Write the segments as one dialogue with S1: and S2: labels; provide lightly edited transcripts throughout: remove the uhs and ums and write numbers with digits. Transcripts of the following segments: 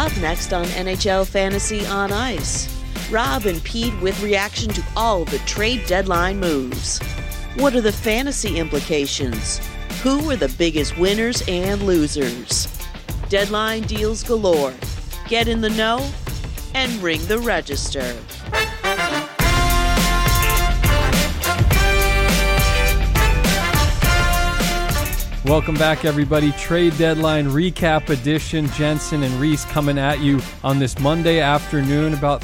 S1: Up next on NHL Fantasy on Ice, Rob and Pete with reaction to all the trade deadline moves. What are the fantasy implications? Who are the biggest winners and losers? Deadline deals galore. Get in the know and ring the register.
S2: Welcome back, everybody. Trade deadline recap edition. Jensen and Reese coming at you on this Monday afternoon about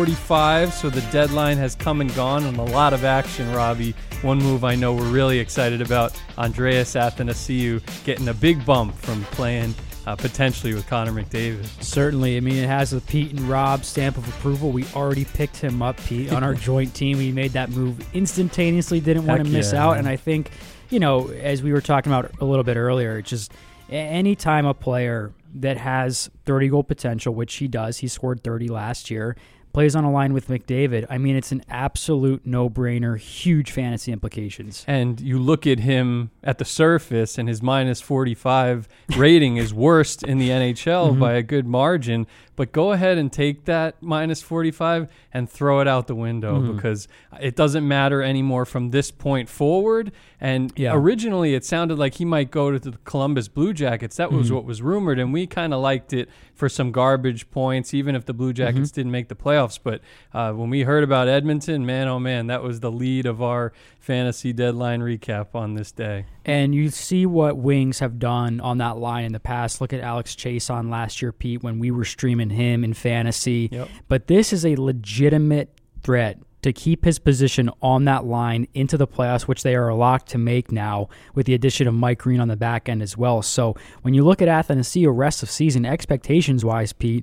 S2: 3:45. So the deadline has come and gone and a lot of action, Robbie. One move I know we're really excited about, Andreas Athanasiou getting a big bump from playing potentially with Connor McDavid.
S3: Certainly. I mean, it has the Pete and Rob stamp of approval. We already picked him up, Pete, on our joint team. We made that move instantaneously, didn't want to miss out. Man. And I think, you know, as we were talking about a little bit earlier, just anytime a player that has 30-goal potential, which he does, he scored 30 last year, plays on a line with McDavid, I mean, it's an absolute no-brainer, huge fantasy implications.
S2: And you look at him at the surface, and his minus 45 rating is worst in the NHL by a good margin. But go ahead and take that minus 45 and throw it out the window because it doesn't matter anymore from this point forward. And originally it sounded like he might go to the Columbus Blue Jackets. That was what was rumored, and we kind of liked it for some garbage points, even if the Blue Jackets didn't make the playoffs. But when we heard about Edmonton, man, oh man, that was the lead of our fantasy deadline recap on this day.
S3: And you see what Wings have done on that line in the past. Look at Alex Chason last year, Pete, when we were streaming him in fantasy. Yep. But this is a legitimate threat to keep his position on that line into the playoffs, which they are locked to make now with the addition of Mike Green on the back end as well. So when you look at Athanasiou rest of season, expectations-wise, Pete,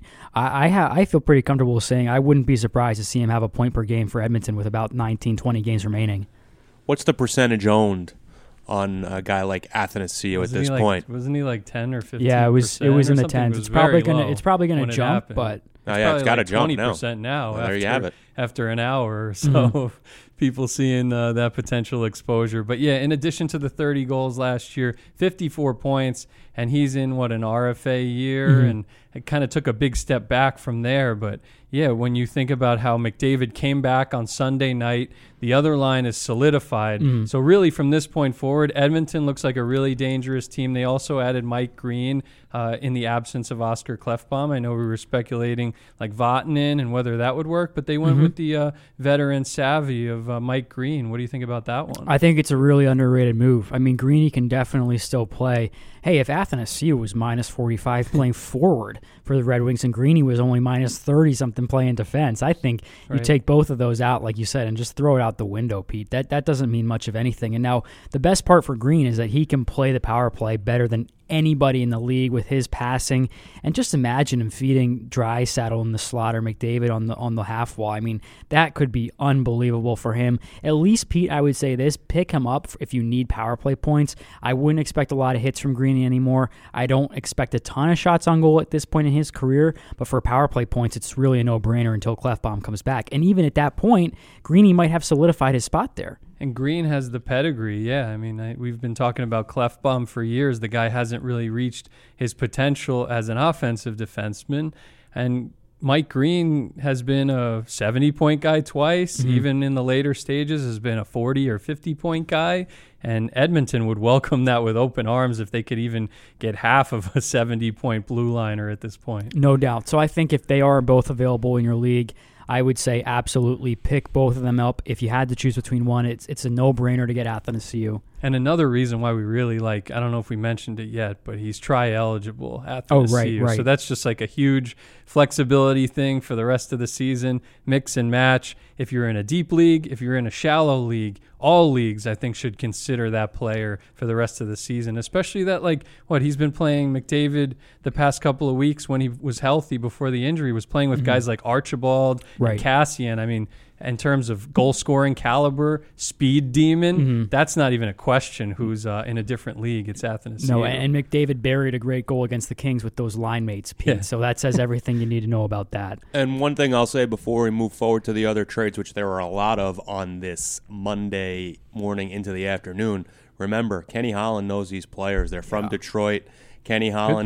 S3: I feel pretty comfortable saying I wouldn't be surprised to see him have a point per game for Edmonton with about 19, 20 games remaining.
S4: What's the percentage owned on a guy like Athanasiou at this point?
S2: Wasn't he like 10 or 15%?
S3: Yeah, it was in the 10s. It's probably gonna jump, but
S2: it's
S4: got to jump
S2: 20% now.
S4: Well, there you have it.
S2: After an hour or so of people seeing that potential exposure. But yeah, in addition to the 30 goals last year, 54 points, and he's in an RFA year, and it kind of took a big step back from there. But yeah, when you think about how McDavid came back on Sunday night, the other line is solidified. So really from this point forward, Edmonton looks like a really dangerous team. They also added Mike Green in the absence of Oscar Klefbom. I know we were speculating like Vatanen and whether that would work, but they went with the veteran savvy of Mike Green. What do you think about that one?
S3: I think it's a really underrated move. I mean, Greeny can definitely still play. Hey, if Athanasiou was minus 45 playing forward for the Red Wings and Greeny was only minus 30-something playing defense, I think you take both of those out, like you said, and just throw it out the window, Pete. That doesn't mean much of anything. And now the best part for Green is that he can play the power play better than anybody in the league with his passing. And just imagine him feeding Draisaitl in the slot or McDavid on the half wall. I mean, that could be unbelievable for him. At least, Pete, I would say this, pick him up if you need power play points. I wouldn't expect a lot of hits from Greeny anymore. I don't expect a ton of shots on goal at this point in his career, but for power play points, it's really a no-brainer until Klefbom comes back. And even at that point, Greeny might have solidified his spot there.
S2: And Green has the pedigree, yeah. I mean, we've been talking about Klefbom for years. The guy hasn't really reached his potential as an offensive defenseman. And Mike Green has been a 70-point guy twice, even in the later stages has been a 40 or 50-point guy. And Edmonton would welcome that with open arms if they could even get half of a 70-point blue liner at this point.
S3: No doubt. So I think if they are both available in your league, I would say absolutely pick both of them up. If you had to choose between one, it's a no-brainer to get Athanasiou.
S2: And another reason why we really like, I don't know if we mentioned it yet, but he's try-eligible, Athanasiou.
S3: Oh, right.
S2: So that's just like a huge flexibility thing for the rest of the season. Mix and match. If you're in a deep league, if you're in a shallow league, all leagues, I think, should consider that player for the rest of the season, especially that, he's been playing McDavid the past couple of weeks when he was healthy before the injury, was playing with guys like Archibald and Cassian. I mean, in terms of goal-scoring caliber, speed demon, that's not even a question who's in a different league. It's Athanasiou.
S3: No, and McDavid buried a great goal against the Kings with those line mates, Pete. Yeah. So that says everything you need to know about that.
S4: And one thing I'll say before we move forward to the other trades, which there are a lot of on this Monday morning into the afternoon, remember, Kenny Holland knows these players. They're from Detroit. Kenny Holland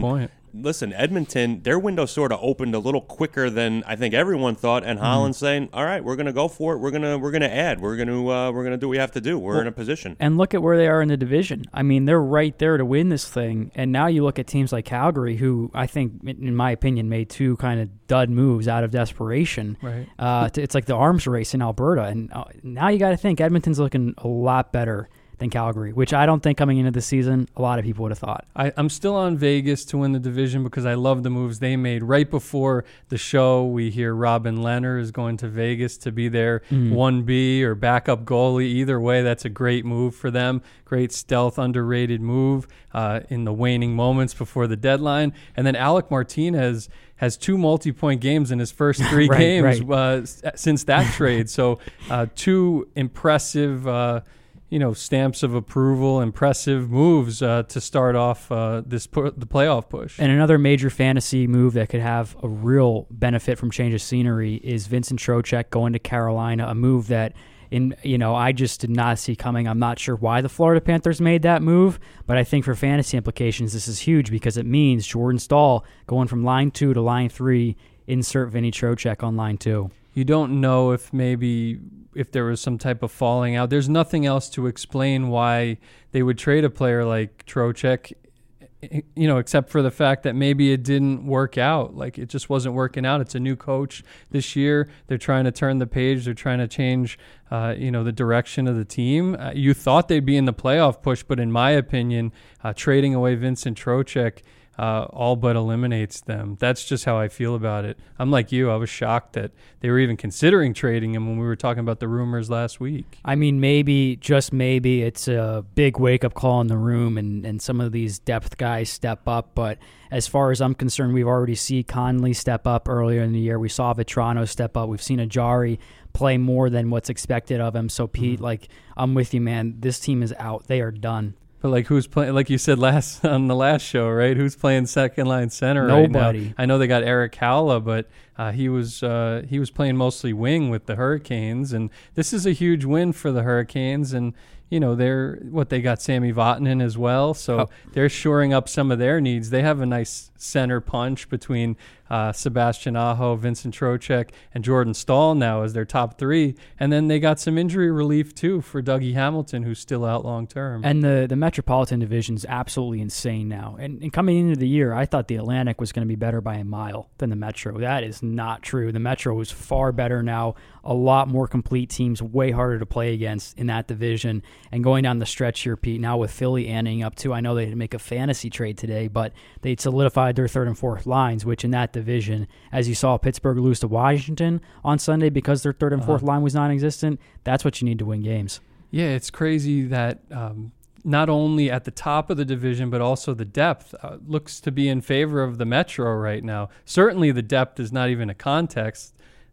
S4: listen, Edmonton, their window sort of opened a little quicker than I think everyone thought, and Holland's saying, "All right, we're going to go for it. We're going to add. We're going to do what we have to do. We're in a position."
S3: And look at where they are in the division. I mean, they're right there to win this thing. And now you look at teams like Calgary, who I think, in my opinion, made two kind of dud moves out of desperation.
S2: Right.
S3: It's like the arms race in Alberta, and now you got to think Edmonton's looking a lot better than Calgary, which I don't think coming into the season a lot of people would have thought.
S2: I'm still on Vegas to win the division because I love the moves they made. Right before the show, we hear Robin Lehner is going to Vegas to be their 1B or backup goalie. Either way, that's a great move for them. Great stealth, underrated move in the waning moments before the deadline. And then Alec Martinez has 2 multi-point games in his first 3 games since that trade. So 2 impressive stamps of approval, impressive moves to start off the playoff push.
S3: And another major fantasy move that could have a real benefit from change of scenery is Vincent Trocheck going to Carolina, a move that I just did not see coming. I'm not sure why the Florida Panthers made that move, but I think for fantasy implications, this is huge because it means Jordan Staal going from line 2 to line 3, insert Vinny Trocheck on line 2.
S2: You don't know if there was some type of falling out. There's nothing else to explain why they would trade a player like Trocheck, except for the fact that maybe it didn't work out. Like, it just wasn't working out. It's a new coach this year. They're trying to turn the page. They're trying to change, the direction of the team. You thought they'd be in the playoff push, but in my opinion, trading away Vincent Trocheck all but eliminates them. That's just how I feel about it. I'm like you. I was shocked that they were even considering trading him when we were talking about the rumors last week.
S3: I mean, maybe, just maybe, it's a big wake-up call in the room and some of these depth guys step up. But as far as I'm concerned, we've already seen Conley step up earlier in the year. We saw Vetrano step up. We've seen Ajari play more than what's expected of him. So, Pete, I'm with you, man. This team is out. They are done.
S2: But who's playing? Like you said on the last show, right? Who's playing second line center right now?
S3: Nobody.
S2: I know they got Eric Howla, but he was playing mostly wing with the Hurricanes, and this is a huge win for the Hurricanes. And they got Sammy Vatanen as well, so they're shoring up some of their needs. They have a nice center punch between Sebastian Aho, Vincent Trocheck, and Jordan Staal now as their top 3. And then they got some injury relief, too, for Dougie Hamilton, who's still out long-term.
S3: And the Metropolitan Division is absolutely insane now. And coming into the year, I thought the Atlantic was going to be better by a mile than the Metro. That is not true. The Metro is far better now. A lot more complete teams, way harder to play against in that division. And going down the stretch here, Pete, now with Philly ending up too, I know they didn't make a fantasy trade today, but they solidified their 3rd and 4th lines, which in that division, as you saw Pittsburgh lose to Washington on Sunday because their 3rd and 4th line was non-existent, that's what you need to win games.
S2: Yeah, it's crazy that not only at the top of the division, but also the depth looks to be in favor of the Metro right now. Certainly the depth is not even a contest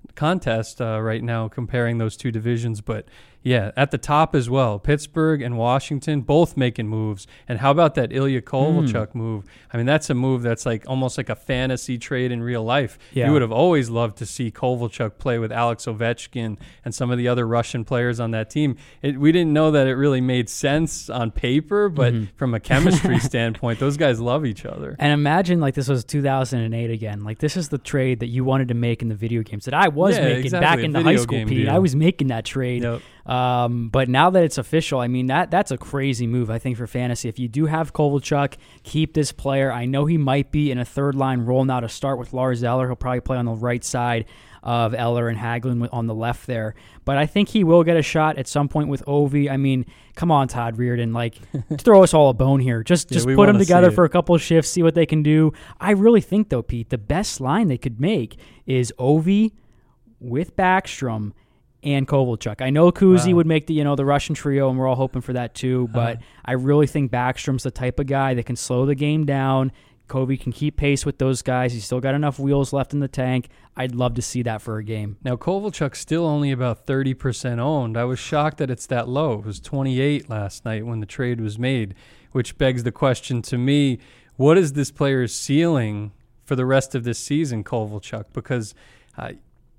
S2: right now comparing those two divisions, but yeah, at the top as well. Pittsburgh and Washington both making moves. And how about that Ilya Kovalchuk move? I mean, that's a move that's almost like a fantasy trade in real life.
S3: Yeah.
S2: You would have always loved to see Kovalchuk play with Alex Ovechkin and some of the other Russian players on that team. We didn't know that it really made sense on paper, but from a chemistry standpoint, those guys love each other.
S3: And imagine this was 2008 again. This is the trade that you wanted to make in the video games that I was making back in the high school, Pete. I was making that trade.
S2: Yep.
S3: But now that it's official, I mean, that's a crazy move, I think, for fantasy. If you do have Kovalchuk, keep this player. I know he might be in a 3rd-line role now to start with Lars Eller. He'll probably play on the right side of Eller and Hagelin on the left there. But I think he will get a shot at some point with Ovi. I mean, come on, Todd Reardon. Throw us all a bone here. Just put them together for a couple of shifts, see what they can do. I really think, though, Pete, the best line they could make is Ovi with Backstrom and Kovalchuk. I know Kuzi would make the Russian trio, and we're all hoping for that too, but I really think Backstrom's the type of guy that can slow the game down. Kobe can keep pace with those guys. He's still got enough wheels left in the tank. I'd love to see that for a game.
S2: Now, Kovalchuk's still only about 30% owned. I was shocked that it's that low. It was 28 last night when the trade was made, which begs the question to me, what is this player's ceiling for the rest of this season, Kovalchuk? Because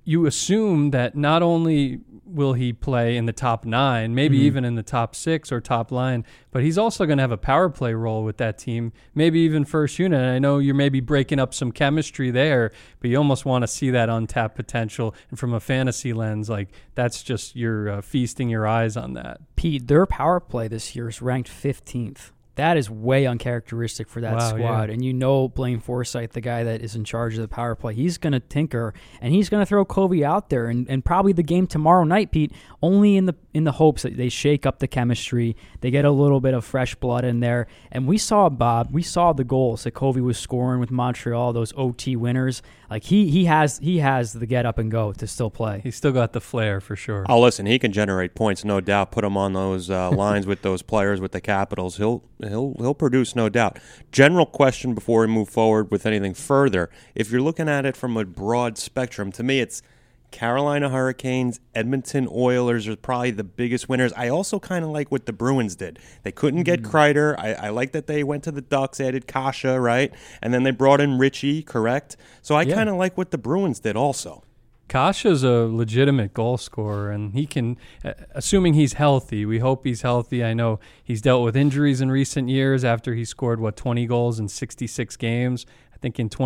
S2: you assume that not only will he play in the top 9, maybe even in the top 6 or top line, but he's also going to have a power play role with that team, maybe even first unit. And I know you're maybe breaking up some chemistry there, but you almost want to see that untapped potential. And from a fantasy lens, like that's just you're feasting your eyes on that.
S3: Pete, their power play this year is ranked 15th. That is way uncharacteristic for that squad. Yeah. And you know Blaine Forsythe, the guy that is in charge of the power play, he's going to tinker, and he's going to throw Covey out there. And probably the game tomorrow night, Pete, only in the hopes that they shake up the chemistry, they get a little bit of fresh blood in there. And we saw the goals that Covey was scoring with Montreal, those OT winners. Like he has the get up and go to still play.
S2: He's still got the flair for sure.
S4: Oh, listen, he can generate points, no doubt. Put him on those lines with those players with the Capitals. He'll produce, no doubt. General question before we move forward with anything further. If you're looking at it from a broad spectrum, to me it's Carolina Hurricanes, Edmonton Oilers are probably the biggest winners. I also kind of like what the Bruins did. They couldn't get Kreider. I like that they went to the Ducks, added Kasha, right? And then they brought in Richie, correct? So I kind of like what the Bruins did also.
S2: Kasha's a legitimate goal scorer, and he can, assuming he's healthy, we hope he's healthy. I know he's dealt with injuries in recent years after he scored, 20 goals in 66 games. I think in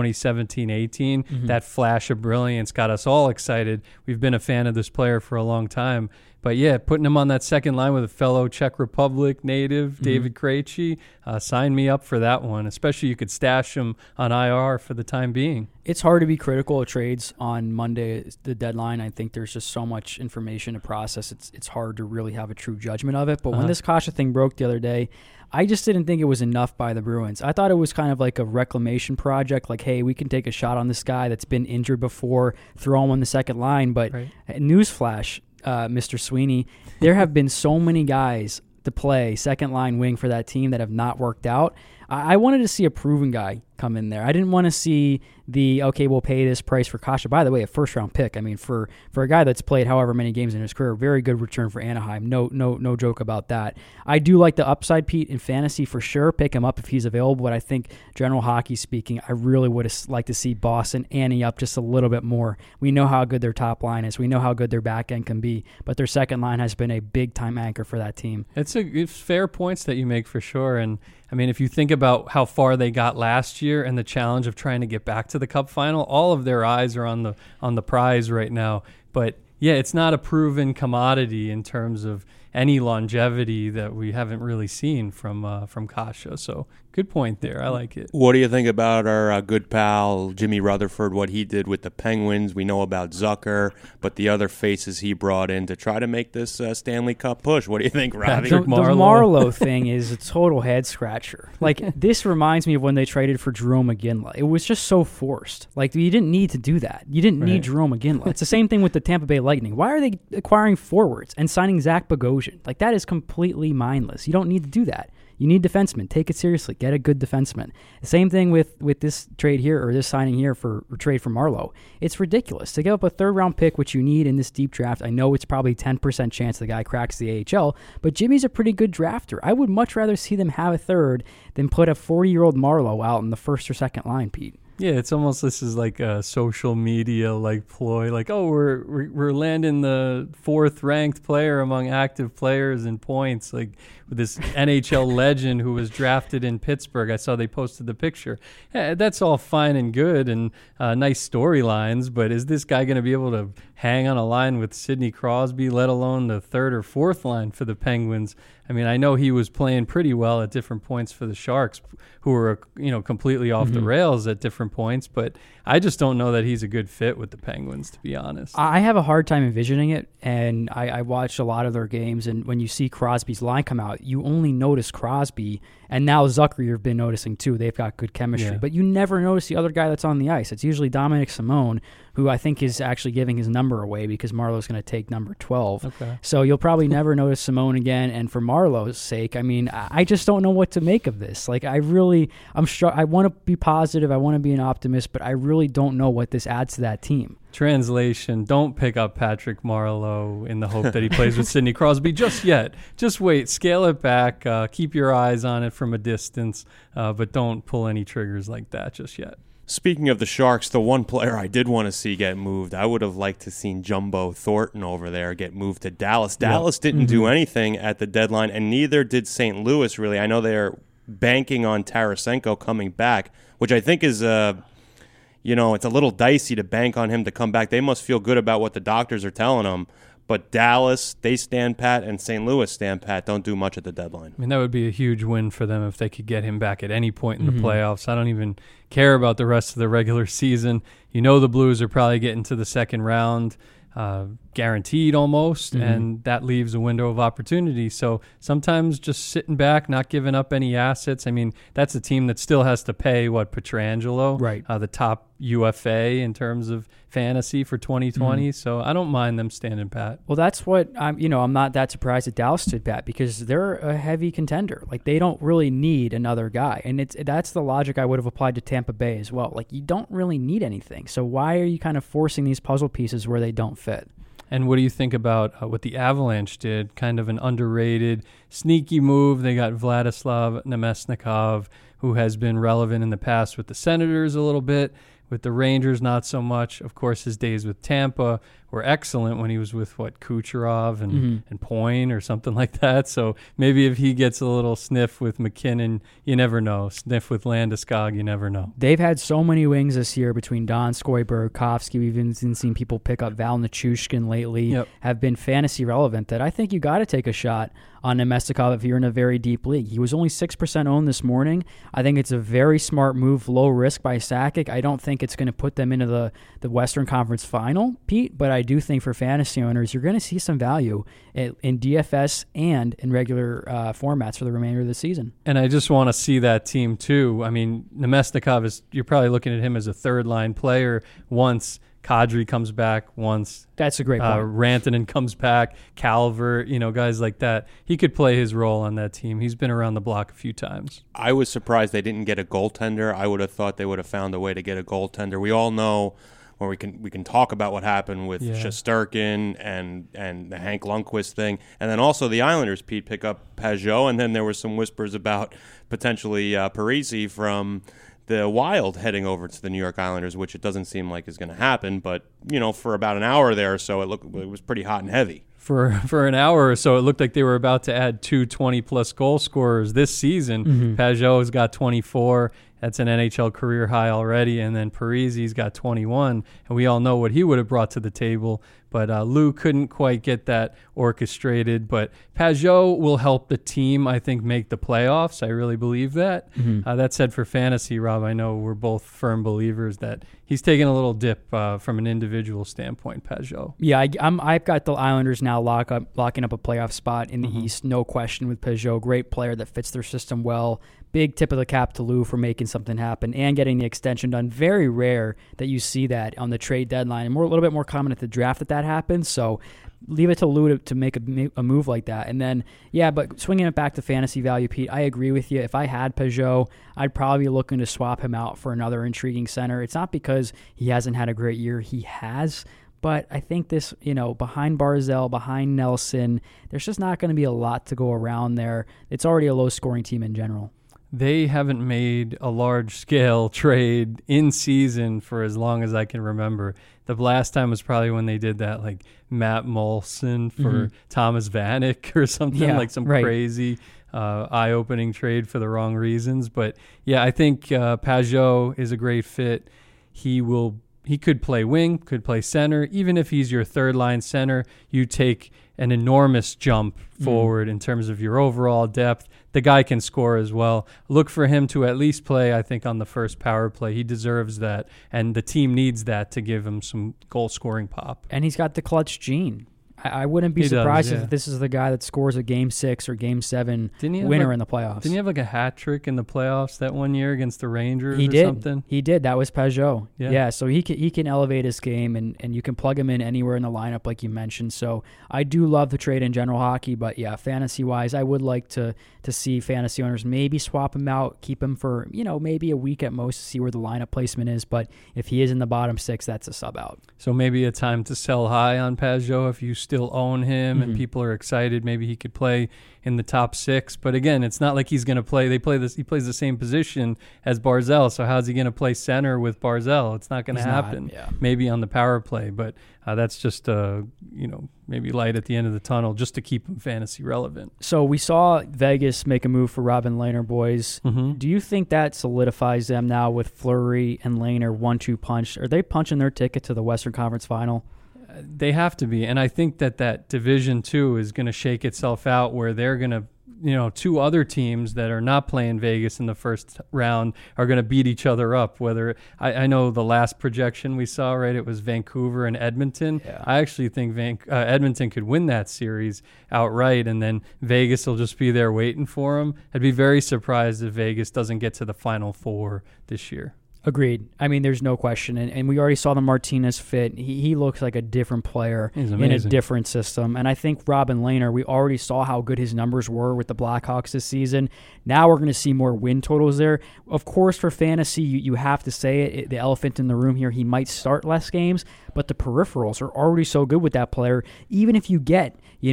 S2: 2017-18, that flash of brilliance got us all excited. We've been a fan of this player for a long time. But, yeah, putting him on that second line with a fellow Czech Republic native, David Krejci, sign me up for that one, especially you could stash him on IR for the time being.
S3: It's hard to be critical of trades on Monday, the deadline. I think there's just so much information to process. It's hard to really have a true judgment of it. But when this Kasha thing broke the other day, I just didn't think it was enough by the Bruins. I thought it was kind of like a reclamation project, like, hey, we can take a shot on this guy that's been injured before, throw him on the second line. But newsflash, Mr. Sweeney, there have been so many guys to play second line wing for that team that have not worked out. I wanted to see a proven guy come in there. I didn't want to see we'll pay this price for Kasha. By the way, a first-round pick. I mean, for a guy that's played however many games in his career, very good return for Anaheim. No joke about that. I do like the upside, Pete, in fantasy for sure. Pick him up if he's available, but I think general hockey speaking, I really would have liked to see Boston ante up just a little bit more. We know how good their top line is. We know how good their back end can be, but their second line has been a big-time anchor for that team.
S2: It's fair points that you make for sure, and I mean, if you think about how far they got last year and the challenge of trying to get back to the Cup final, all of their eyes are on the prize right now. But yeah, it's not a proven commodity in terms of any longevity that we haven't really seen from Kasha. So good point there. I like it.
S4: What do you think about our good pal Jimmy Rutherford, what he did with the Penguins? We know about Zucker, but the other faces he brought in to try to make this Stanley Cup push. What do you think, Robbie?
S3: The Marleau thing is a total head scratcher. Like, this reminds me of when they traded for Jerome McGinley. It was just so forced. Like, you didn't need to do that. You didn't need Jerome McGinley. It's the same thing with the Tampa Bay Lightning. Why are they acquiring forwards and signing Zach Bogosian? Like, that is completely mindless. You don't need to do that. You need defensemen. Take it seriously. Get a good defenseman. The same thing with this trade here, or this signing here for trade for Marleau. It's ridiculous to give up a third-round pick, which you need in this deep draft. I know it's probably 10% chance the guy cracks the AHL, but Jimmy's a pretty good drafter. I would much rather see them have a third than put a 40-year-old Marleau out in the first or second line, Pete.
S2: Yeah, it's almost, this is like a social media like ploy, like, oh, we're landing the 4th ranked player among active players in points, like with this NHL legend who was drafted in Pittsburgh. I saw they posted the picture. Yeah, that's all fine and good and nice storylines, but is this guy going to be able to hang on a line with Sidney Crosby, let alone the 3rd or 4th line for the Penguins? I mean, I know he was playing pretty well at different points for the Sharks, who were, completely off the rails at different points, but I just don't know that he's a good fit with the Penguins, to be honest.
S3: I have a hard time envisioning it, and I watched a lot of their games, and when you see Crosby's line come out, you only notice Crosby, and now Zucker you've been noticing too. They've got good chemistry, but you never notice the other guy that's on the ice. It's usually Dominic Simone, who I think is actually giving his number away because Marleau's going to take number 12.
S2: Okay.
S3: So you'll probably never notice Simone again, and for Marleau's sake, I mean, I just don't know what to make of this. Like, I want to be positive, I want to be an optimist, but I really don't know what this adds to that team.
S2: Translation, don't pick up Patrick Marleau in the hope that he plays with Sidney Crosby just yet. Just wait, scale it back, keep your eyes on it from a distance, but don't pull any triggers like that just yet.
S4: Speaking of the Sharks, the one player I did want to see get moved, I would have liked to seen Jumbo Thornton over there get moved to Dallas. Dallas didn't do anything at the deadline, and neither did St. Louis, really. I know they're banking on Tarasenko coming back, which I think is, it's a little dicey to bank on him to come back. They must feel good about what the doctors are telling them. But Dallas, they stand pat, and St. Louis stand pat, don't do much at the deadline.
S2: I mean, that would be a huge win for them if they could get him back at any point in the playoffs. I don't even care about the rest of the regular season. The Blues are probably getting to the second round, guaranteed almost, and that leaves a window of opportunity. So sometimes just sitting back, not giving up any assets. I mean, that's a team that still has to pay, Pietrangelo,
S3: right?
S2: The top UFA in terms of fantasy for 2020. So I don't mind them standing pat.
S3: Well, that's what I'm not that surprised that Dallas stood pat, because they're a heavy contender. Like, they don't really need another guy. And that's the logic I would have applied to Tampa Bay as well. Like, you don't really need anything. So why are you kind of forcing these puzzle pieces where they don't fit?
S2: And what do you think about what the Avalanche did? Kind of an underrated, sneaky move. They got Vladislav Nemesnikov, who has been relevant in the past with the Senators a little bit, with the Rangers not so much. Of course, his days with Tampa were excellent when he was with, Kucherov and Point or something like that. So maybe if he gets a little sniff with McKinnon, you never know. Sniff with Landeskog, you never know.
S3: They've had so many wings this year between Donskoy, Burakovsky. We've even seen people pick up Val Nichushkin lately, have been fantasy relevant, that I think you got to take a shot on Nemesnikov if you're in a very deep league. He was only 6% owned this morning. I think it's a very smart move, low risk by Sakic. I don't think it's going to put them into the Western Conference Final, Pete, but I do think for fantasy owners, you're going to see some value in DFS and in regular formats for the remainder of the season.
S2: And I just want to see that team too. I mean, Nemesnikov you're probably looking at him as a third-line player once Kadri comes back, once
S3: that's a great point.
S2: Rantanen comes back, Calvert, guys like that. He could play his role on that team. He's been around the block a few times.
S4: I was surprised they didn't get a goaltender. I would have thought they would have found a way to get a goaltender. We all know, or we can talk about what happened with Shesterkin and the Hank Lundqvist thing. And then also the Islanders, Pete, pick up Pajot, and then there were some whispers about potentially Parisi from the Wild heading over to the New York Islanders, which it doesn't seem like is going to happen. But, for about an hour there or so, it was pretty hot and heavy.
S2: For an hour or so, it looked like they were about to add 2 20-plus goal scorers this season. Pajot's got 24. That's an NHL career high already. And then Parisi's got 21. And we all know what he would have brought to the table. But Lou couldn't quite get that orchestrated. But Pajot will help the team, I think, make the playoffs. I really believe that. That said, for fantasy, Rob, I know we're both firm believers that he's taking a little dip from an individual standpoint, Pajot.
S3: Yeah, I've got the Islanders now locking up a playoff spot in the East, no question, with Pajot. Great player that fits their system well. Big tip of the cap to Lou for making something happen and getting the extension done. Very rare that you see that on the trade deadline, and a little bit more common at the draft that happens. So leave it to Lou to make a move like that. And then, but swinging it back to fantasy value, Pete, I agree with you. If I had Pajot, I'd probably be looking to swap him out for another intriguing center. It's not because he hasn't had a great year. He has. But I think this, behind Barzal, behind Nelson, there's just not going to be a lot to go around there. It's already a low-scoring team in general.
S2: They haven't made a large-scale trade in season for as long as I can remember. The last time was probably when they did that, like Matt Molson for Thomas Vanek or something, some crazy eye-opening trade for the wrong reasons. But I think Pajot is a great fit. He could play wing, could play center. Even if he's your third-line center, you take an enormous jump forward in terms of your overall depth. The guy can score as well. Look for him to at least play, I think, on the first power play. He deserves that, and the team needs that to give him some goal-scoring pop.
S3: And he's got the clutch gene. I wouldn't be surprised if this is the guy that scores a Game 6 or Game 7 winner in the playoffs.
S2: Didn't he have like a hat trick in the playoffs that one year against the Rangers something?
S3: He did. That was Pajot. Yeah, so he can elevate his game, and you can plug him in anywhere in the lineup like you mentioned. So I do love the trade in general hockey, but fantasy-wise, I would like to see fantasy owners maybe swap him out, keep him for maybe a week at most to see where the lineup placement is. But if he is in the bottom 6, that's a sub out.
S2: So maybe a time to sell high on Pajot if you still own him and people are excited. Maybe he could play in the top 6. But again, it's not like he's going to play. He plays the same position as Barzal. So how's he going to play center with Barzal? It's not going to happen. Maybe on the power play, but that's just maybe light at the end of the tunnel just to keep him fantasy relevant.
S3: So we saw Vegas make a move for Robin Lehner, boys. Do you think that solidifies them now with Fleury and Lehner 1-2 punch? Are they punching their ticket to the Western Conference Final?
S2: They have to be, and I think that Division 2 is going to shake itself out where they're going to, 2 other teams that are not playing Vegas in the first round are going to beat each other up. Whether I know the last projection we saw, right, it was Vancouver and Edmonton. Yeah. I actually think Edmonton could win that series outright, and then Vegas will just be there waiting for them. I'd be very surprised if Vegas doesn't get to the Final Four this year.
S3: Agreed. I mean, there's no question. And we already saw the Martinez fit. He looks like a different player in a different system. And I think Robin Lehner, we already saw how good his numbers were with the Blackhawks this season. Now we're going to see more win totals there. Of course, for fantasy, you have to say it, the elephant in the room here, he might start less games, but the peripherals are already so good with that player. Even if you get, a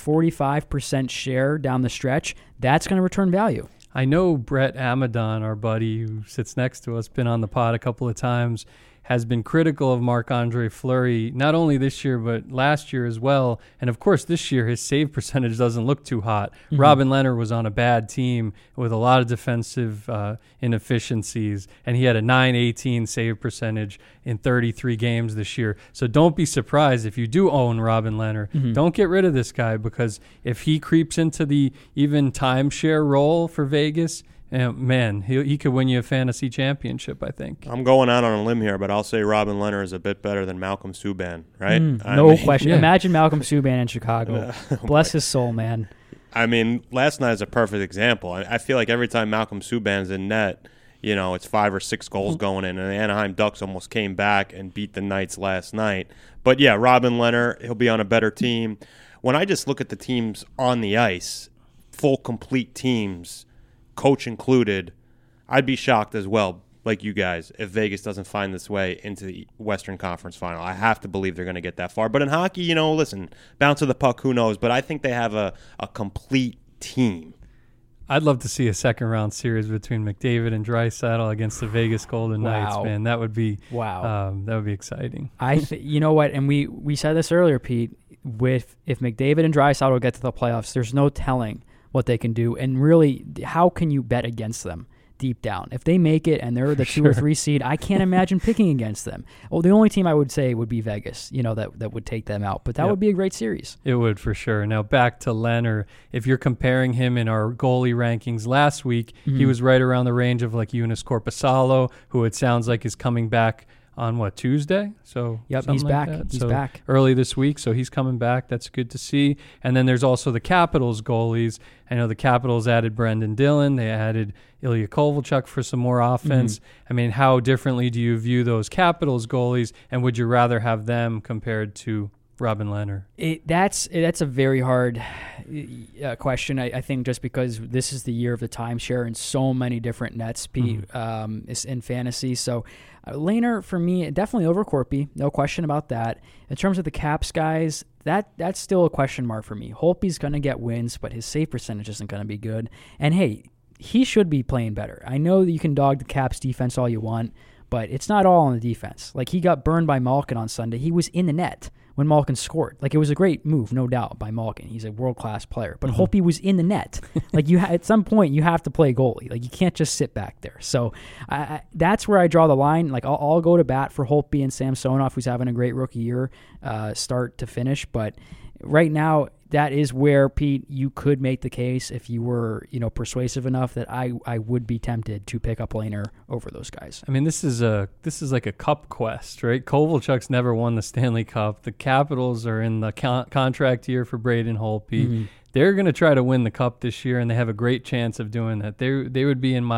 S3: 45% share down the stretch, that's going to return value.
S2: I know Brett Amadon, our buddy who sits next to us, been on the pod a couple of times, has been critical of Marc-Andre Fleury, not only this year, but last year as well. And, of course, this year his save percentage doesn't look too hot. Robin Lehner was on a bad team with a lot of defensive inefficiencies, and he had a .918 save percentage in 33 games this year. So don't be surprised if you do own Robin Lehner. Don't get rid of this guy, because if he creeps into the even timeshare role for Vegas, man, he could win you a fantasy championship, I think.
S4: I'm going out on a limb here, but I'll say Robin Lehner is a bit better than Malcolm Subban, right?
S3: No question. Yeah. Imagine Malcolm Subban in Chicago. Bless his soul, man.
S4: I mean, last night is a perfect example. I feel like every time Malcolm Subban's in net, it's 5 or 6 goals going in, and the Anaheim Ducks almost came back and beat the Knights last night. But, yeah, Robin Lehner, he'll be on a better team. When I just look at the teams on the ice, full, complete teams, coach included, I'd be shocked as well, like you guys, if Vegas doesn't find this way into the Western Conference Final. I have to believe they're going to get that far. But in hockey, listen, bounce of the puck, who knows? But I think they have a complete team.
S2: I'd love to see a second-round series between McDavid and Draisaitl against the Vegas Golden Knights, man. That would be that would be exciting.
S3: You know what? And we said this earlier, Pete. If McDavid and Draisaitl get to the playoffs, there's no telling what they can do, and really, how can you bet against them deep down? If they make it and they're the 2 or 3 seed, I can't imagine picking against them. Well, the only team I would say would be Vegas, that would take them out, but that would be a great series. It
S2: would, for sure. Now back to Lehner. If you're comparing him in our goalie rankings last week, he was right around the range of like Joonas Korpisalo, who it sounds like is coming back on Tuesday? So
S3: he's back.
S2: He's back early this week, so he's coming back. That's good to see. And then there's also the Capitals goalies. I know the Capitals added Brendan Dillon. They added Ilya Kovalchuk for some more offense. I mean, how differently do you view those Capitals goalies, and would you rather have them compared to Robin Lehner?
S3: That's a very hard question. I think just because this is the year of the timeshare and so many different nets, Pete, is in fantasy. So Lehner, for me, definitely over Corpy. No question about that. In terms of the Caps guys, that's still a question mark for me. Holtby's going to get wins, but his save percentage isn't going to be good. And hey, he should be playing better. I know that you can dog the Caps defense all you want, but it's not all on the defense. Like, he got burned by Malkin on Sunday. He was in the net when Malkin scored. Like, it was a great move, no doubt, by Malkin. He's a world-class player. But Holtby was in the net. Like, at some point, you have to play goalie. Like, you can't just sit back there. So that's where I draw the line. Like, I'll go to bat for Holtby and Samsonov, who's having a great rookie year, start to finish. But right now, that is where, Pete, you could make the case if you were, persuasive enough that I would be tempted to pick up Lehner over those guys.
S2: I mean, this is like a cup quest, right? Kovalchuk's never won the Stanley Cup. The Capitals are in the contract year for Braden Holtby. They're going to try to win the cup this year, and they have a great chance of doing that. They would be in my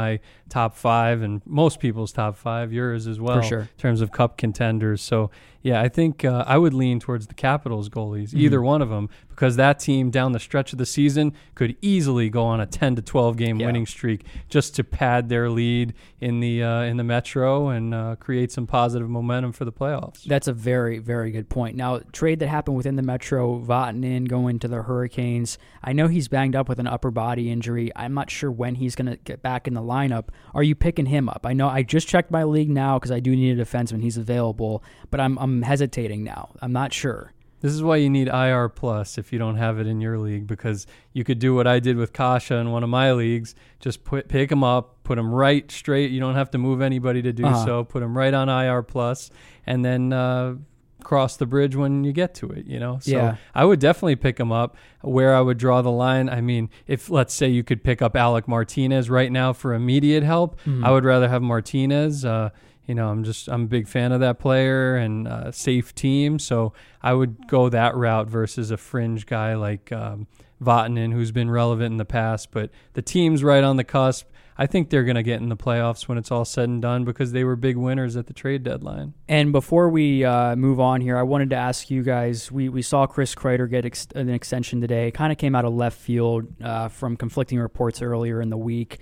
S2: top 5 and most people's top 5, yours as well,
S3: For sure.
S2: in terms of cup contenders. So, yeah, I think I would lean towards the Capitals goalies, either one of them, because that team down the stretch of the season could easily go on a 10 to 12 game winning streak just to pad their lead in the Metro and create some positive momentum for the playoffs.
S3: That's a very, very good point. Now, trade that happened within the Metro, Vatanen going to the Hurricanes. I know he's banged up with an upper body injury. I'm not sure when he's going to get back in the lineup. Are you picking him up? I know I just checked my league now because I do need a defenseman. He's available, but I'm hesitating now. I'm not sure.
S2: This is why you need IR Plus if you don't have it in your league, because you could do what I did with Kasha in one of my leagues. Just pick him up, put him right straight. You don't have to move anybody to do so. Put him right on IR Plus, and then cross the bridge when you get to it, So I would definitely pick him up. Where I would draw the line, I mean, if let's say you could pick up Alec Martinez right now for immediate help, I would rather have Martinez. I'm a big fan of that player and safe team, so I would go that route versus a fringe guy like Vatanen, who's been relevant in the past. But the team's right on the cusp. I think they're going to get in the playoffs when it's all said and done because they were big winners at the trade deadline.
S3: And before we move on here, I wanted to ask you guys, we saw Chris Kreider get an extension today. It kind of came out of left field from conflicting reports earlier in the week.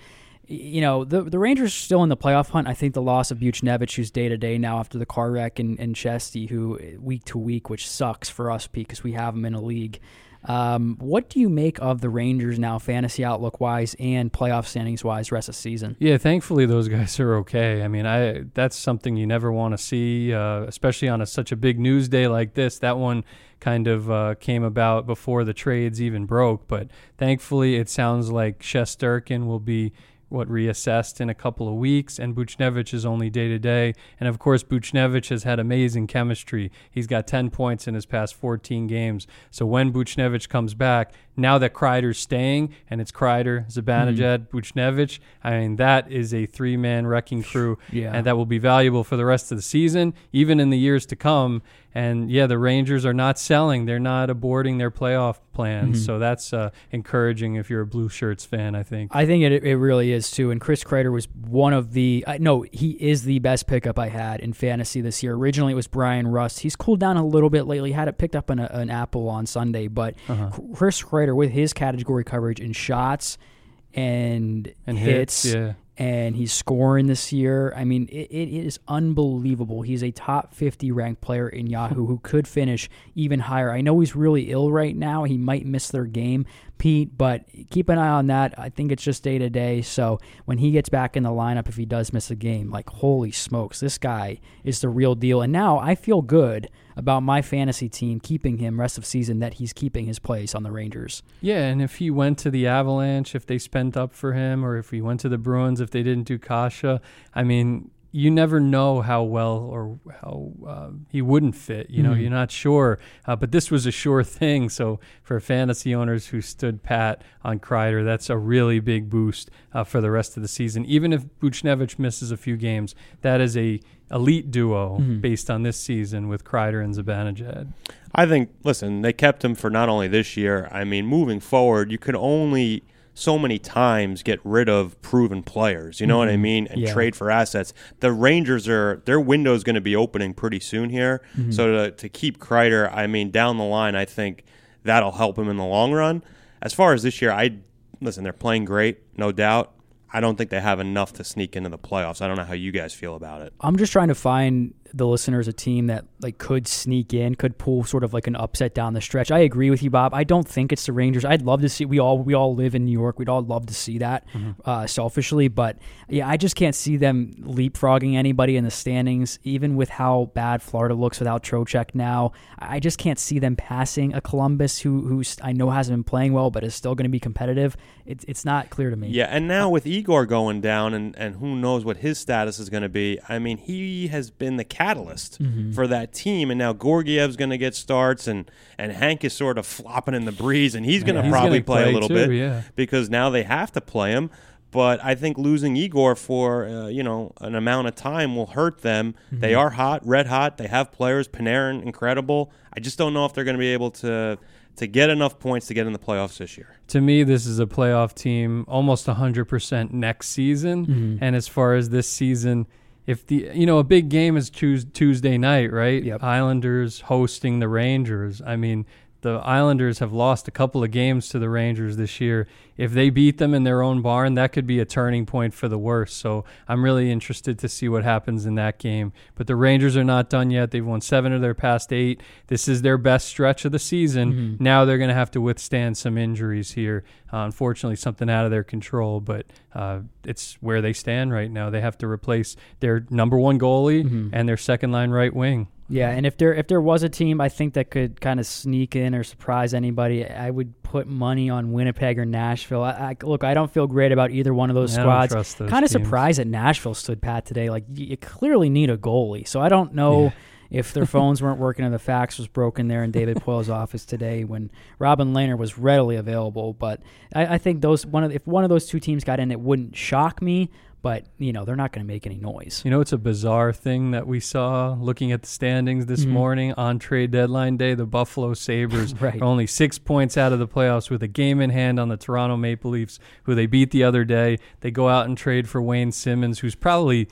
S3: The Rangers are still in the playoff hunt. I think the loss of Buchnevich, who's day-to-day now after the car wreck, and Chesty, who week to week, which sucks for us because we have them in a league. What do you make of the Rangers now, fantasy outlook-wise and playoff standings-wise, rest of the season?
S2: Yeah, thankfully those guys are okay. I mean, that's something you never want to see, especially on such a big news day like this. That one kind of came about before the trades even broke, but thankfully it sounds like Shesterkin will be reassessed in a couple of weeks, and Buchnevich is only day-to-day. And, of course, Buchnevich has had amazing chemistry. He's got 10 points in his past 14 games. So when Buchnevich comes back, now that Kreider's staying, and it's Kreider, Zibanejad, Buchnevich, I mean, that is a three-man wrecking crew, and that will be valuable for the rest of the season, even in the years to come. And, the Rangers are not selling. They're not aborting their playoff plans. So that's encouraging if you're a Blue Shirts fan, I think.
S3: I think it really is, too. And Chris Kreider was one of the he is the best pickup I had in fantasy this year. Originally, it was Brian Rust. He's cooled down a little bit lately. Had it picked up an Apple on Sunday. But Chris Kreider, with his category coverage in shots and hits and he's scoring this year. I mean, it is unbelievable. He's a top 50 ranked player in Yahoo who could finish even higher. I know he's really ill right now. He might miss their game, Pete, but keep an eye on that. I think it's just day-to-day. So when he gets back in the lineup, if he does miss a game, like, holy smokes, this guy is the real deal. And now I feel good about my fantasy team keeping him rest of season, that he's keeping his place on the Rangers.
S2: Yeah, and if he went to the Avalanche, if they spent up for him, or if he went to the Bruins, if they didn't do Kasha, I mean, you never know how well or how he wouldn't fit. You're not sure. But this was a sure thing. So for fantasy owners who stood pat on Kreider, that's a really big boost for the rest of the season. Even if Buchnevich misses a few games, that is a elite duo based on this season with Kreider and Zibanejad.
S4: I think, listen, they kept him for not only this year. I mean, moving forward, you could only so many times get rid of proven players, you know what I mean, and trade for assets. The Rangers, their window is going to be opening pretty soon here. So to keep Kreider, I mean, down the line, I think that'll help him in the long run. As far as this year, listen, they're playing great, no doubt. I don't think they have enough to sneak into the playoffs. I don't know how you guys feel about it.
S3: I'm just trying to find the listeners a team that could sneak in, could pull sort of like an upset down the stretch. I agree with you, Bob. I don't think it's the Rangers. I'd love to see. We all live in New York. We'd all love to see that selfishly, but I just can't see them leapfrogging anybody in the standings. Even with how bad Florida looks without Trocheck now, I just can't see them passing a Columbus who I know hasn't been playing well, but is still going to be competitive. It's not clear to me.
S4: Yeah, and now with Igor going down, and who knows what his status is going to be. I mean, he has been the catalyst for that team, and now Gorgiev's going to get starts, and Hank is sort of flopping in the breeze, and he's going to probably play a little bit because now they have to play him. But I think losing Igor for an amount of time will hurt them. They are red hot. They have players. Panarin, incredible. I just don't know if they're going to be able to to get enough points to get in the playoffs this year.
S2: To me, this is a playoff team almost 100% next season.
S3: Mm-hmm.
S2: And as far as this season, if a big game is Tuesday night, right?
S3: Yep.
S2: Islanders hosting the Rangers. I mean, the Islanders have lost a couple of games to the Rangers this year. If they beat them in their own barn, that could be a turning point for the worse. So I'm really interested to see what happens in that game. But the Rangers are not done yet. They've won 7 of their past 8. This is their best stretch of the season.
S3: Mm-hmm.
S2: Now they're going to have to withstand some injuries here. Unfortunately, something out of their control, but it's where they stand right now. They have to replace their number 1 goalie and their second-line right wing.
S3: Yeah, and if there was a team I think that could kind of sneak in or surprise anybody, I would put money on Winnipeg or Nashville. Look, I don't feel great about either one of those squads. Kind of surprised that Nashville stood pat today. Like, you clearly need a goalie. So I don't know if their phones weren't working and the fax was broken there in David Poile's office today when Robin Lehner was readily available. But I think if one of those two teams got in, it wouldn't shock me. But, they're not going to make any noise.
S2: It's a bizarre thing that we saw looking at the standings this morning on trade deadline day. The Buffalo Sabres
S3: Right.
S2: are only 6 points out of the playoffs with a game in hand on the Toronto Maple Leafs, who they beat the other day. They go out and trade for Wayne Simmons, who's probably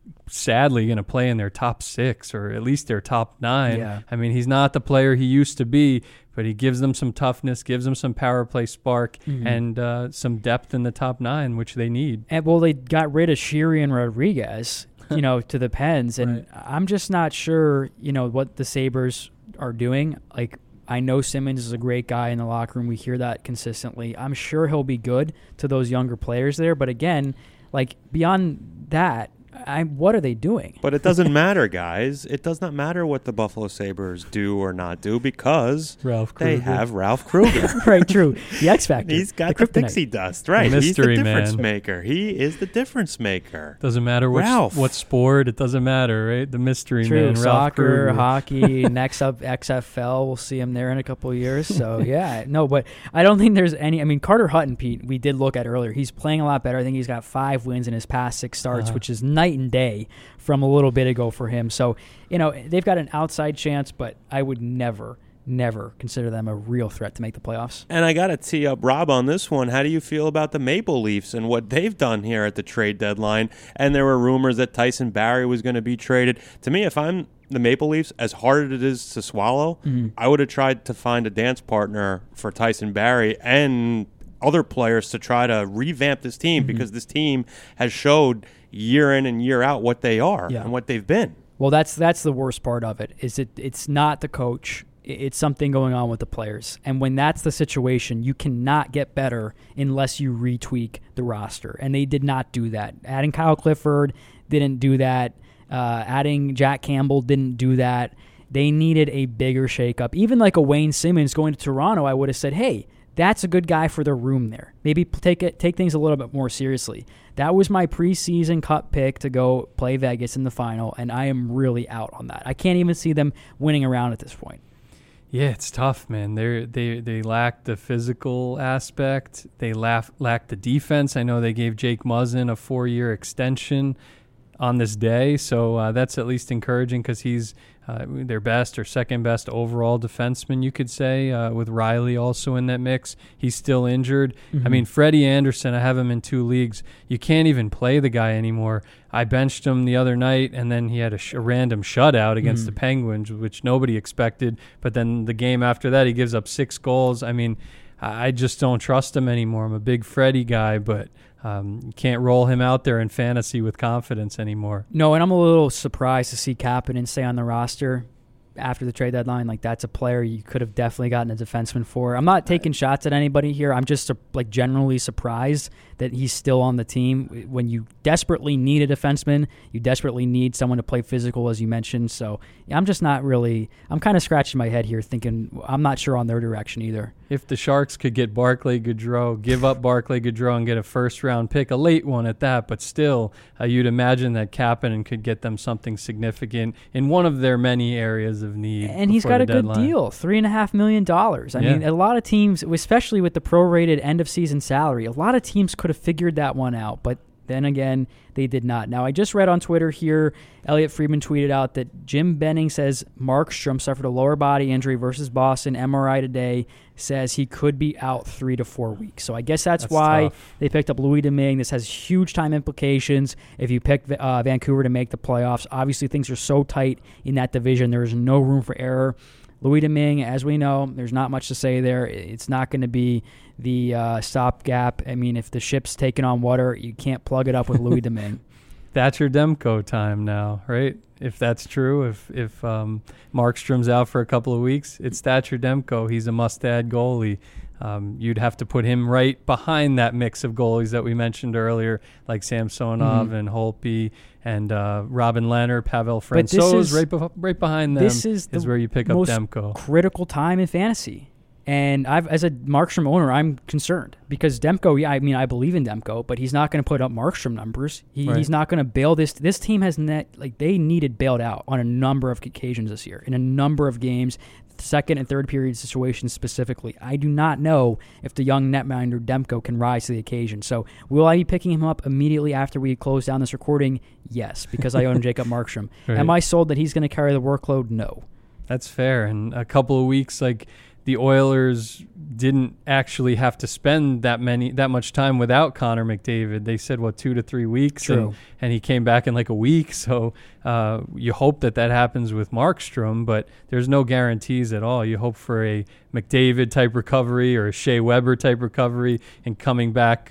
S2: sadly going to play in their top 6 or at least their top 9.
S3: Yeah.
S2: I mean, he's not the player he used to be, but he gives them some toughness, gives them some power play spark, and some depth in the top 9, which they need.
S3: And they got rid of Sheary and Rodriguez, to the Pens, and
S2: Right.
S3: I'm just not sure, what the Sabres are doing. Like, I know Simmons is a great guy in the locker room. We hear that consistently. I'm sure he'll be good to those younger players there, but again, like, beyond that, what are they doing?
S4: But it doesn't matter, guys. It does not matter what the Buffalo Sabres do or not do because
S2: Ralph
S4: they
S2: Kruger.
S4: have Ralph Kruger.
S3: Right, true. The X Factor.
S4: He's got
S3: the
S4: the
S3: kryptonite.
S4: pixie dust, right?
S2: The
S4: He's the
S2: mystery
S4: difference
S2: man.
S4: maker. He is the difference maker.
S2: Doesn't matter
S4: Ralph.
S2: what sport, it doesn't matter, right? The mystery
S3: True.
S2: man, Ralph
S3: Soccer,
S2: Kruger.
S3: hockey, next up XFL. We'll see him there in a couple of years. So, yeah. No, but I don't think there's any. I mean, Carter Hutton, Pete, we did look at earlier. He's playing a lot better. I think he's got 5 wins in his past 6 starts, which is night and day from a little bit ago for him. So, they've got an outside chance, but I would never consider them a real threat to make the playoffs.
S4: And I got to tee up Rob on this one. How do you feel about the Maple Leafs and what they've done here at the trade deadline? And there were rumors that Tyson Barrie was going to be traded. To me, if I'm the Maple Leafs, as hard as it is to swallow, I would have tried to find a dance partner for Tyson Barrie and other players to try to revamp this team because this team has showed year in and year out what they are and what they've been.
S3: Well, that's the worst part of it. Is it's not the coach. It's something going on with the players. And when that's the situation, you cannot get better unless you retweak the roster. And they did not do that. Adding Kyle Clifford didn't do that. Adding Jack Campbell didn't do that. They needed a bigger shakeup. Even like a Wayne Simmons going to Toronto, I would have said, hey, that's a good guy for the room there. Maybe take things a little bit more seriously. That was my preseason cut pick to go play Vegas in the final, and I am really out on that. I can't even see them winning around at this point.
S2: Yeah, it's tough, man. They lack the physical aspect. They lack the defense. I know they gave Jake Muzzin a 4-year extension on this day, so that's at least encouraging because he's their best or second best overall defenseman, you could say, with Riley also in that mix. He's still injured. I mean, Freddie Anderson, I have him in 2 leagues. You can't even play the guy anymore. I benched him the other night, and then he had a random shutout against the Penguins, which nobody expected. But then the game after that, he gives up 6 goals. I mean, I just don't trust him anymore. I'm a big Freddie guy, but you can't roll him out there in fantasy with confidence anymore.
S3: No, and I'm a little surprised to see Kapanen stay on the roster after the trade deadline. Like, that's a player you could have definitely gotten a defenseman for. I'm not taking shots at anybody here. I'm just generally surprised that he's still on the team when you desperately need a defenseman. You desperately need someone to play physical, as you mentioned. So I'm just not really – I'm kind of scratching my head here thinking I'm not sure on their direction either.
S2: If the Sharks could get Barclay Goodrow, give up Barclay Goodrow and get a first-round pick, a late one at that, but still, you'd imagine that Kapanen could get them something significant in one of their many areas of need.
S3: And he's got a good deal, $3.5 million. I mean, a lot of teams, especially with the prorated end-of-season salary, a lot of teams could have figured that one out, but Then again, they did not. Now, I just read on Twitter here, Elliot Friedman tweeted out that Jim Benning says Markstrom suffered a lower body injury versus Boston. MRI today says he could be out 3 to 4 weeks. So I guess that's why
S2: tough.
S3: they picked up Louis Domingue. This has huge time implications if you pick Vancouver to make the playoffs. Obviously, things are so tight in that division. There is no room for error. Louis Domingue, as we know, there's not much to say there. It's not going to be the stopgap. I mean, if the ship's taking on water, you can't plug it up with Louis Domingue.
S2: Thatcher Demko time now, right? If that's true, if Markstrom's out for a couple of weeks, it's Thatcher Demko. He's a must-add goalie. You'd have to put him right behind that mix of goalies that we mentioned earlier, like Samsonov and Holtby and Robin Leonard, Pavel Francouz. Right behind them is where you pick up Demko.
S3: Critical time in fantasy. And as a Markstrom owner, I'm concerned because Demko, I believe in Demko, but he's not going to put up Markstrom numbers. He's not going to bail this. This team has they needed bailed out on a number of occasions this year in a number of games, second and third period situations specifically. I do not know if the young netminder Demko can rise to the occasion. So will I be picking him up immediately after we close down this recording? Yes, because I own Jacob Markstrom.
S2: Right.
S3: Am I sold that he's going to carry the workload? No.
S2: That's fair. And a couple of weeks, the Oilers didn't actually have to spend that much time without Connor McDavid. They said 2 to 3 weeks,
S3: True.
S2: and he came back in a week. So you hope that happens with Markstrom, but there's no guarantees at all. You hope for a McDavid type recovery or a Shea Weber type recovery and coming back,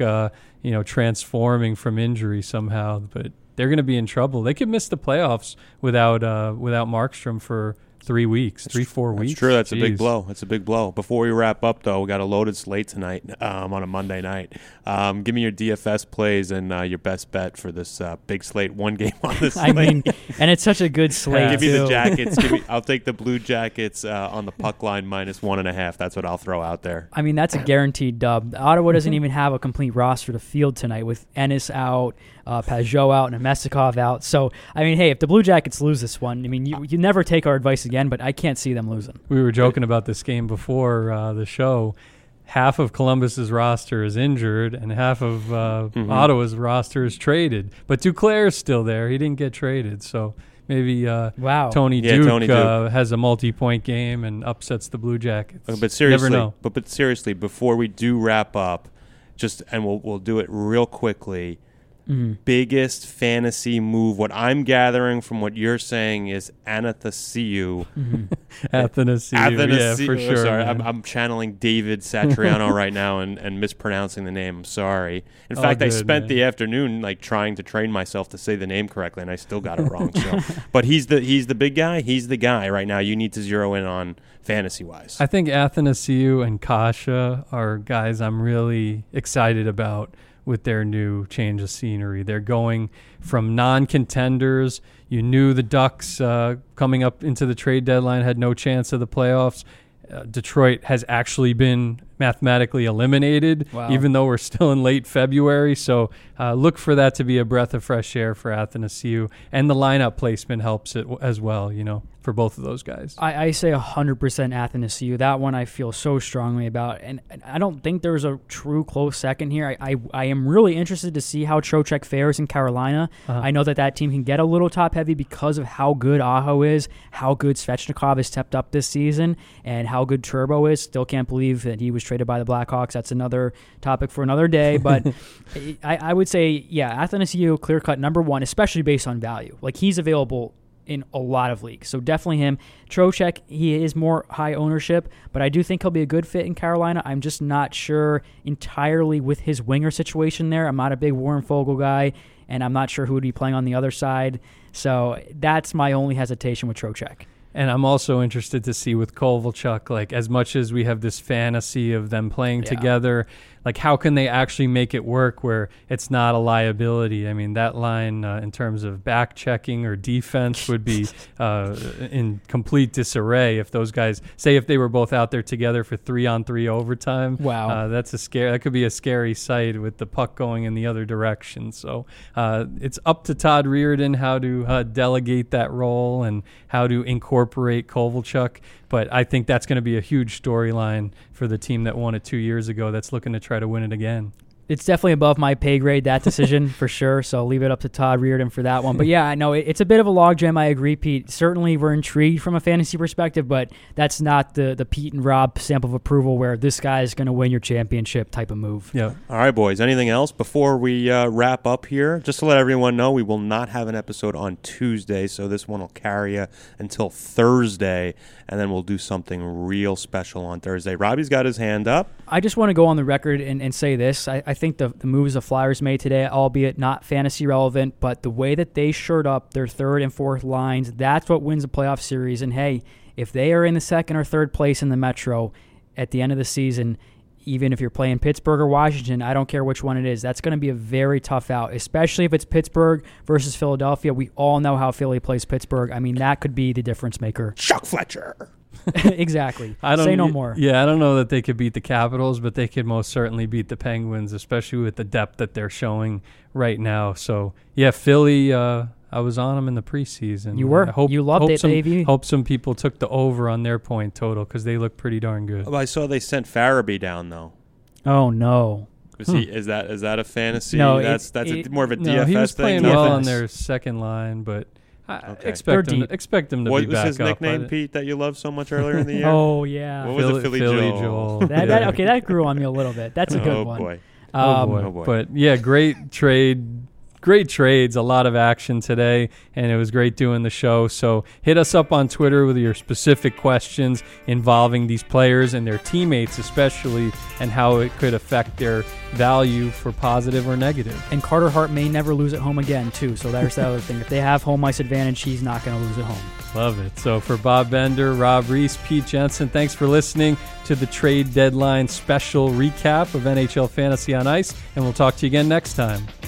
S2: transforming from injury somehow. But they're going to be in trouble. They could miss the playoffs without Markstrom for 3 weeks, 4 weeks.
S4: That's true. That's a big blow. That's a big blow. Before we wrap up, though, we got a loaded slate tonight on a Monday night. Give me your DFS plays and your best bet for this big slate. One game on this slate.
S3: And it's such a good slate.
S4: Give me the Jackets. I'll take the Blue Jackets on the puck line -1.5. That's what I'll throw out there.
S3: I mean, that's a guaranteed dub. Ottawa doesn't even have a complete roster to field tonight with Ennis out, Pajot out, and Mestikov out. So, I mean, hey, if the Blue Jackets lose this one, I mean, you never take our advice again, but I can't see them losing.
S2: We were joking about this game before the show. Half of Columbus's roster is injured, and half of Ottawa's roster is traded. But Duclair's still there. He didn't get traded, so maybe Tony Duke has a multi-point game and upsets the Blue Jackets.
S4: But seriously,
S2: never know.
S4: But seriously, before we do wrap up, we'll do it real quickly. Biggest fantasy move. What I'm gathering from what you're saying is Athanasiou.
S2: Athanasiou, yeah, for sure.
S4: Sorry, I'm channeling David Satriano right now and mispronouncing the name. I'm sorry. In fact, I spent the afternoon trying to train myself to say the name correctly, and I still got it wrong. So, but he's the big guy. He's the guy right now. You need to zero in on fantasy wise.
S2: I think Athanasiou and Kasha are guys I'm really excited about with their new change of scenery. They're going from non-contenders. You knew the Ducks coming up into the trade deadline had no chance of the playoffs. Detroit has actually been mathematically eliminated, even though we're still in late February. So look for that to be a breath of fresh air for Athanasiou. And the lineup placement helps it as well, for both of those guys.
S3: I say 100% Athanasiou. That one I feel so strongly about. And I don't think there's a true close second here. I am really interested to see how Trocheck fares in Carolina. I know that team can get a little top-heavy because of how good Aho is, how good Svechnikov has stepped up this season, and how good Turbo is. Still can't believe that he was traded by the Blackhawks. That's another topic for another day. But I would say, Athanasiou, clear-cut number one, especially based on value. He's available in a lot of leagues. So definitely him. Trocheck, he is more high ownership, but I do think he'll be a good fit in Carolina. I'm just not sure entirely with his winger situation there. I'm not a big Warren Fogle guy, and I'm not sure who would be playing on the other side. So that's my only hesitation with Trocheck.
S2: And I'm also interested to see with Kovalchuk, as much as we have this fantasy of them playing together, how can they actually make it work where it's not a liability? I mean, that line in terms of back checking or defense would be in complete disarray if those guys, say if they were both out there together for 3-on-3 overtime.
S3: Wow.
S2: That could be a scary sight with the puck going in the other direction. So it's up to Todd Reardon how to delegate that role and how to incorporate Kovalchuk. But I think that's going to be a huge storyline for the team that won it 2 years ago that's looking to try to win it again.
S3: It's definitely above my pay grade, that decision, for sure. So leave it up to Todd Reardon for that one. But yeah, I know it's a bit of a logjam. I agree, Pete. Certainly we're intrigued from a fantasy perspective, but that's not the Pete and Rob stamp of approval where this guy is going to win your championship type of move.
S2: Yeah.
S4: All right, boys. Anything else before we wrap up here? Just to let everyone know, we will not have an episode on Tuesday, so this one will carry you until Thursday, and then we'll do something real special on Thursday. Robbie's got his hand up.
S3: I just want to go on the record and say this. I think the moves the Flyers made today, albeit not fantasy relevant, but the way that they shored up their third and fourth lines, that's what wins a playoff series. And hey, if they are in the second or third place in the Metro at the end of the season, even if you're playing Pittsburgh or Washington, I don't care which one it is, that's going to be a very tough out, especially if it's Pittsburgh versus Philadelphia. We all know how Philly plays Pittsburgh. I mean, that could be the difference maker.
S4: Chuck Fletcher.
S3: Exactly. Say no more.
S2: Yeah, I don't know that they could beat the Capitals, but they could most certainly beat the Penguins, especially with the depth that they're showing right now. So, yeah, Philly, I was on them in the preseason.
S3: You were? You loved it, baby.
S2: Hope some people took the over on their point total because they look pretty darn good.
S4: Oh, I saw they sent Farabee down, though.
S3: Oh, no.
S4: Is that a fantasy?
S3: No,
S4: that's more of a DFS thing.
S2: He was playing
S3: DFS.
S2: well on their second line, but
S4: Okay.
S2: expect him to
S4: What
S2: be
S4: was
S2: back
S4: his
S2: up.
S4: nickname, Pete, that you loved so much earlier in the year?
S3: Oh, yeah.
S4: What was it, Philly Joel?
S3: Okay, that grew on me a little bit. That's a good one.
S4: Boy.
S2: Oh boy. But yeah, great trades, a lot of action today, and it was great doing the show. So hit us up on Twitter with your specific questions involving these players and their teammates especially, and how it could affect their value for positive or negative.
S3: And Carter Hart may never lose at home again, too. So there's the other thing. If they have home ice advantage, he's not going to lose at home.
S2: Love it. So for Bob Bender, Rob Reese, Pete Jensen, thanks for listening to the trade deadline special recap of NHL Fantasy on Ice, and we'll talk to you again next time.